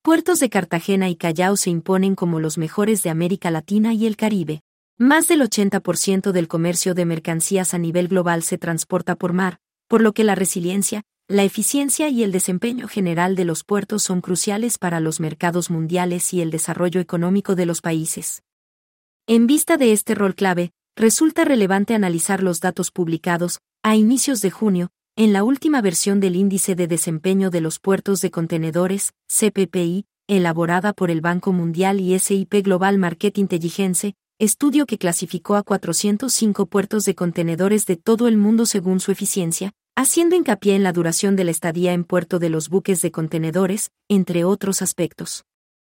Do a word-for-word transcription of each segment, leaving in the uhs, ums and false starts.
puertos de Cartagena y Callao se imponen como los mejores de América Latina y el Caribe. Más del ochenta por ciento del comercio de mercancías a nivel global se transporta por mar, por lo que la resiliencia, la eficiencia y el desempeño general de los puertos son cruciales para los mercados mundiales y el desarrollo económico de los países. En vista de este rol clave, resulta relevante analizar los datos publicados, a inicios de junio, en la última versión del Índice de Desempeño de los Puertos de Contenedores, C P P I, elaborada por el Banco Mundial y S I P Global Market Intelligence, estudio que clasificó a cuatrocientos cinco puertos de contenedores de todo el mundo según su eficiencia, haciendo hincapié en la duración de la estadía en puerto de los buques de contenedores, entre otros aspectos.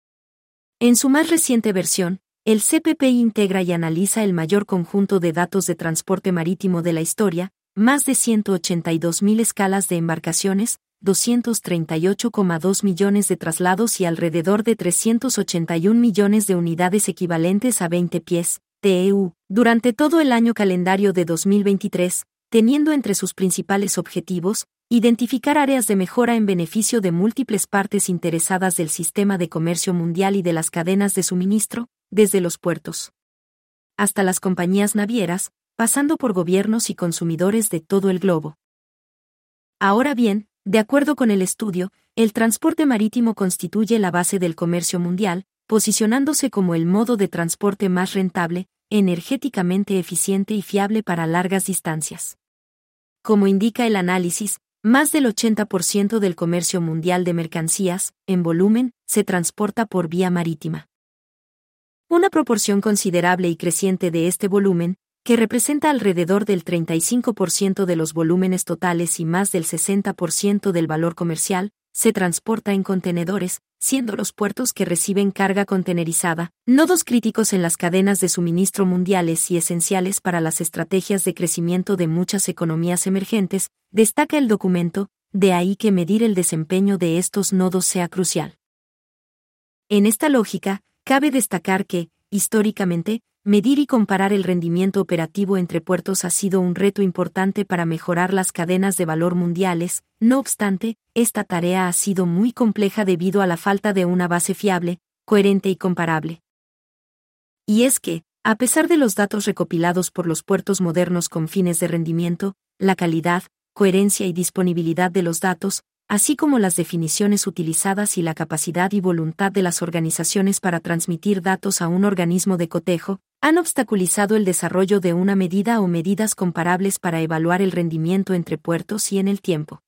En su más reciente versión, el C P P I integra y analiza el mayor conjunto de datos de transporte marítimo de la historia, más de ciento ochenta y dos mil escalas de embarcaciones, doscientos treinta y ocho coma dos millones de traslados y alrededor de trescientos ochenta y un millones de unidades equivalentes a veinte pies, T E U, durante todo el año calendario de dos mil veintitrés, teniendo entre sus principales objetivos, identificar áreas de mejora en beneficio de múltiples partes interesadas del sistema de comercio mundial y de las cadenas de suministro, desde los puertos hasta las compañías navieras, pasando por gobiernos y consumidores de todo el globo. Ahora bien, de acuerdo con el estudio, el transporte marítimo constituye la base del comercio mundial, posicionándose como el modo de transporte más rentable, energéticamente eficiente y fiable para largas distancias. Como indica el análisis, más del ochenta por ciento del comercio mundial de mercancías, en volumen, se transporta por vía marítima. Una proporción considerable y creciente de este volumen, que representa alrededor del treinta y cinco por ciento de los volúmenes totales y más del sesenta por ciento del valor comercial, se transporta en contenedores, siendo los puertos que reciben carga contenerizada, nodos críticos en las cadenas de suministro mundiales y esenciales para las estrategias de crecimiento de muchas economías emergentes, destaca el documento, de ahí que medir el desempeño de estos nodos sea crucial. En esta lógica, cabe destacar que, históricamente, medir y comparar el rendimiento operativo entre puertos ha sido un reto importante para mejorar las cadenas de valor mundiales. No obstante, esta tarea ha sido muy compleja debido a la falta de una base fiable, coherente y comparable. Y es que, a pesar de los datos recopilados por los puertos modernos con fines de rendimiento, la calidad, coherencia y disponibilidad de los datos, así como las definiciones utilizadas y la capacidad y voluntad de las organizaciones para transmitir datos a un organismo de cotejo, han obstaculizado el desarrollo de una medida o medidas comparables para evaluar el rendimiento entre puertos y en el tiempo.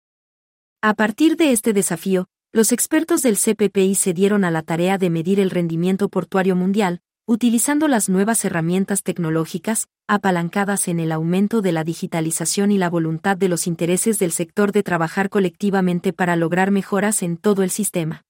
A partir de este desafío, los expertos del C P P I se dieron a la tarea de medir el rendimiento portuario mundial, utilizando las nuevas herramientas tecnológicas, apalancadas en el aumento de la digitalización y la voluntad de los intereses del sector de trabajar colectivamente para lograr mejoras en todo el sistema.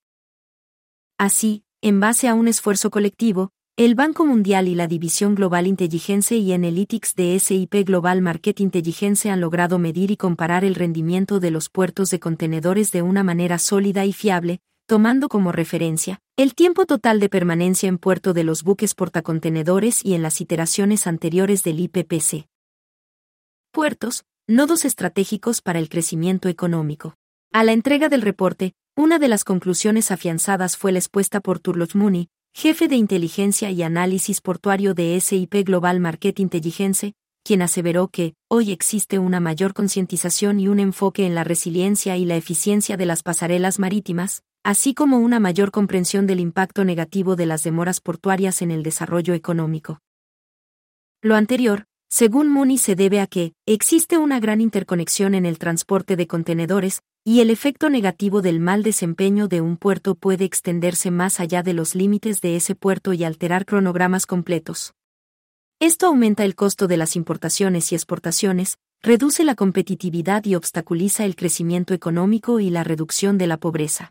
Así, en base a un esfuerzo colectivo, el Banco Mundial y la División Global Intelligence y Analytics de S I P Global Market Intelligence han logrado medir y comparar el rendimiento de los puertos de contenedores de una manera sólida y fiable, tomando como referencia el tiempo total de permanencia en puerto de los buques portacontenedores y en las iteraciones anteriores del I P P C. Puertos, nodos estratégicos para el crecimiento económico. A la entrega del reporte, una de las conclusiones afianzadas fue la expuesta por Turlough Mooney, jefe de inteligencia y análisis portuario de S I P Global Market Intelligence, quien aseveró que, hoy existe una mayor concientización y un enfoque en la resiliencia y la eficiencia de las pasarelas marítimas, así como una mayor comprensión del impacto negativo de las demoras portuarias en el desarrollo económico. Lo anterior, según Mooney, se debe a que existe una gran interconexión en el transporte de contenedores, y el efecto negativo del mal desempeño de un puerto puede extenderse más allá de los límites de ese puerto y alterar cronogramas completos. Esto aumenta el costo de las importaciones y exportaciones, reduce la competitividad y obstaculiza el crecimiento económico y la reducción de la pobreza.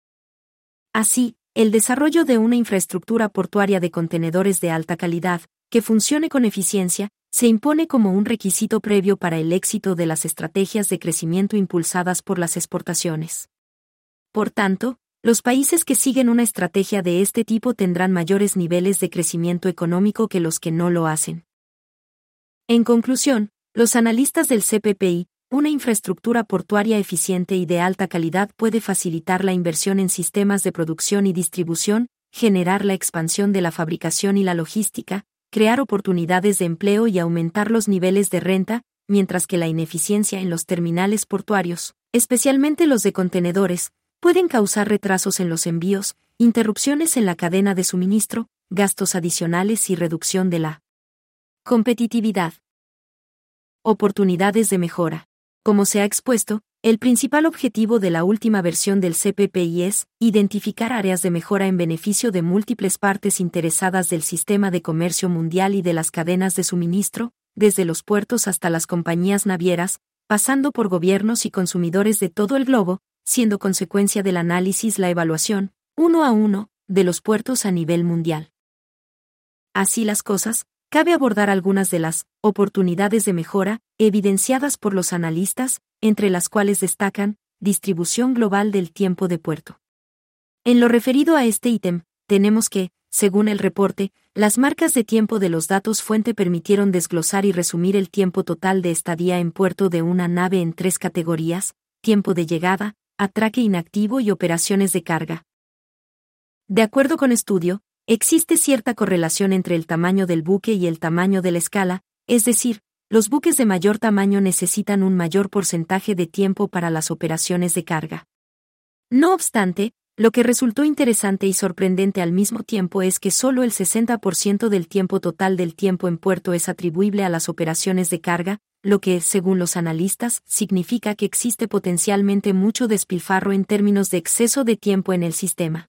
Así, el desarrollo de una infraestructura portuaria de contenedores de alta calidad, que funcione con eficiencia, se impone como un requisito previo para el éxito de las estrategias de crecimiento impulsadas por las exportaciones. Por tanto, los países que siguen una estrategia de este tipo tendrán mayores niveles de crecimiento económico que los que no lo hacen. En conclusión, los analistas del C P P I, una infraestructura portuaria eficiente y de alta calidad puede facilitar la inversión en sistemas de producción y distribución, generar la expansión de la fabricación y la logística, crear oportunidades de empleo y aumentar los niveles de renta, mientras que la ineficiencia en los terminales portuarios, especialmente los de contenedores, pueden causar retrasos en los envíos, interrupciones en la cadena de suministro, gastos adicionales y reducción de la competitividad. Oportunidades de mejora. Como se ha expuesto, el principal objetivo de la última versión del C P P I es identificar áreas de mejora en beneficio de múltiples partes interesadas del sistema de comercio mundial y de las cadenas de suministro, desde los puertos hasta las compañías navieras, pasando por gobiernos y consumidores de todo el globo, siendo consecuencia del análisis la evaluación, uno a uno, de los puertos a nivel mundial. Así las cosas, cabe abordar algunas de las oportunidades de mejora evidenciadas por los analistas, entre las cuales destacan distribución global del tiempo de puerto. En lo referido a este ítem, tenemos que, según el reporte, las marcas de tiempo de los datos fuente permitieron desglosar y resumir el tiempo total de estadía en puerto de una nave en tres categorías: tiempo de llegada, atraque inactivo y operaciones de carga. De acuerdo con estudio, existe cierta correlación entre el tamaño del buque y el tamaño de la escala, es decir, los buques de mayor tamaño necesitan un mayor porcentaje de tiempo para las operaciones de carga. No obstante, lo que resultó interesante y sorprendente al mismo tiempo es que solo el sesenta por ciento del tiempo total del tiempo en puerto es atribuible a las operaciones de carga, lo que, según los analistas, significa que existe potencialmente mucho despilfarro en términos de exceso de tiempo en el sistema.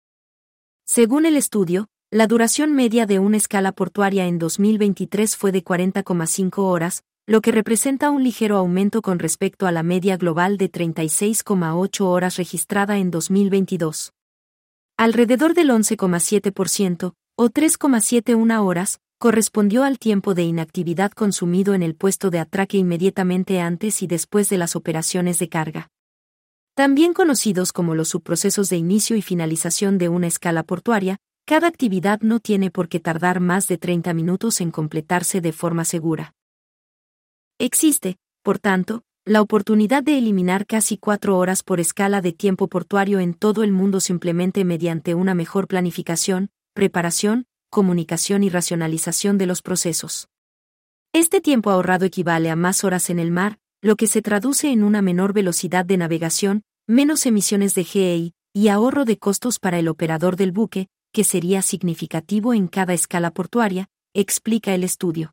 Según el estudio, la duración media de una escala portuaria en dos mil veintitrés fue de cuarenta coma cinco horas, lo que representa un ligero aumento con respecto a la media global de treinta y seis coma ocho horas registrada en dos mil veintidós. Alrededor del once coma siete por ciento, o tres coma setenta y una horas, correspondió al tiempo de inactividad consumido en el puesto de atraque inmediatamente antes y después de las operaciones de carga. También conocidos como los subprocesos de inicio y finalización de una escala portuaria, cada actividad no tiene por qué tardar más de treinta minutos en completarse de forma segura. Existe, por tanto, la oportunidad de eliminar casi cuatro horas por escala de tiempo portuario en todo el mundo simplemente mediante una mejor planificación, preparación, comunicación y racionalización de los procesos. Este tiempo ahorrado equivale a más horas en el mar, lo que se traduce en una menor velocidad de navegación, menos emisiones de G E I, y ahorro de costos para el operador del buque, que sería significativo en cada escala portuaria, explica el estudio.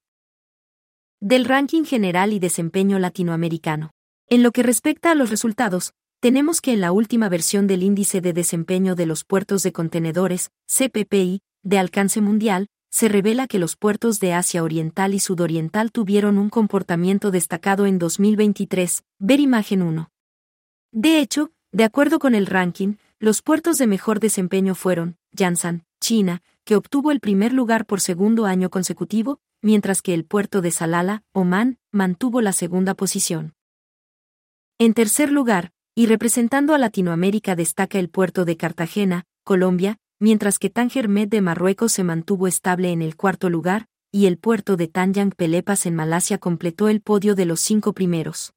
Del ranking general y desempeño latinoamericano. En lo que respecta a los resultados, tenemos que en la última versión del Índice de Desempeño de los Puertos de Contenedores, C P P I, de alcance mundial, se revela que los puertos de Asia Oriental y Sudoriental tuvieron un comportamiento destacado en dos mil veintitrés, ver imagen uno. De hecho, de acuerdo con el ranking, los puertos de mejor desempeño fueron Yansan, China, que obtuvo el primer lugar por segundo año consecutivo, mientras que el puerto de Salalah, Omán, mantuvo la segunda posición. En tercer lugar, y representando a Latinoamérica destaca el puerto de Cartagena, Colombia, mientras que Tánger Med de Marruecos se mantuvo estable en el cuarto lugar, y el puerto de Tanjung Pelepas en Malasia completó el podio de los cinco primeros.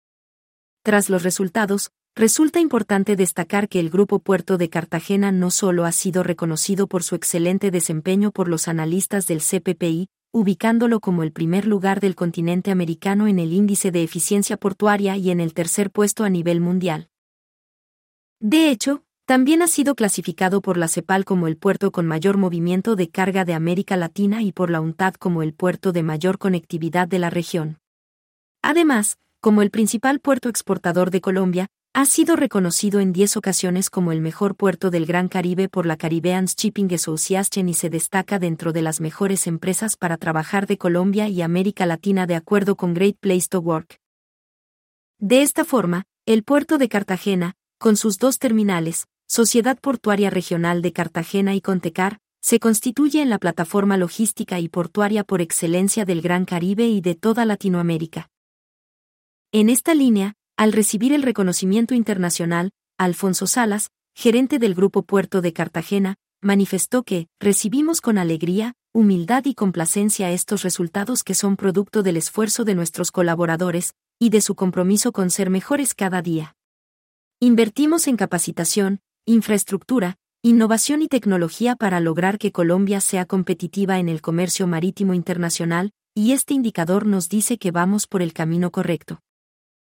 Tras los resultados, resulta importante destacar que el Grupo Puerto de Cartagena no solo ha sido reconocido por su excelente desempeño por los analistas del C P P I, ubicándolo como el primer lugar del continente americano en el índice de eficiencia portuaria y en el tercer puesto a nivel mundial. De hecho, también ha sido clasificado por la CEPAL como el puerto con mayor movimiento de carga de América Latina y por la UNTAD como el puerto de mayor conectividad de la región. Además, como el principal puerto exportador de Colombia, ha sido reconocido en diez ocasiones como el mejor puerto del Gran Caribe por la Caribbean Shipping Association y se destaca dentro de las mejores empresas para trabajar de Colombia y América Latina de acuerdo con Great Place to Work. De esta forma, el puerto de Cartagena, con sus dos terminales, Sociedad Portuaria Regional de Cartagena y Contecar, se constituye en la plataforma logística y portuaria por excelencia del Gran Caribe y de toda Latinoamérica. En esta línea, al recibir el reconocimiento internacional, Alfonso Salas, gerente del Grupo Puerto de Cartagena, manifestó que recibimos con alegría, humildad y complacencia estos resultados que son producto del esfuerzo de nuestros colaboradores, y de su compromiso con ser mejores cada día. Invertimos en capacitación, infraestructura, innovación y tecnología para lograr que Colombia sea competitiva en el comercio marítimo internacional, y este indicador nos dice que vamos por el camino correcto.